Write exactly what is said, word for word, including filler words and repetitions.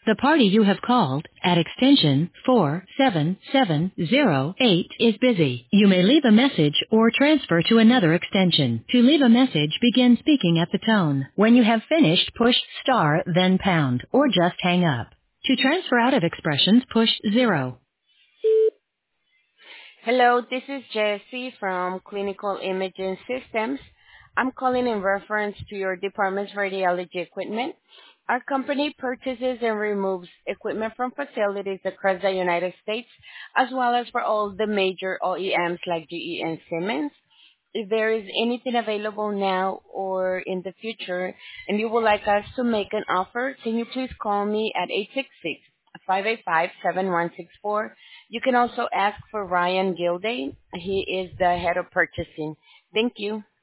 The party you have called at extension four seven seven zero eight is busy. You may leave a message or transfer to another extension. To leave a message, begin speaking at the tone. When you have finished, push star then pound or just hang up. To transfer out of expressions, push zero. Hello, this is Jessie from Clinical Imaging Systems. I'm calling in reference to your department's radiology equipment. Our company purchases and removes equipment from facilities across the United States, as well as for all the major O E Ms like G E and Siemens. If there is anything available now or in the future and you would like us to make an offer, can you please call me at eight six six, five eight five, seven one six four. You can also ask for Ryan Gilday. He is the head of purchasing. Thank you.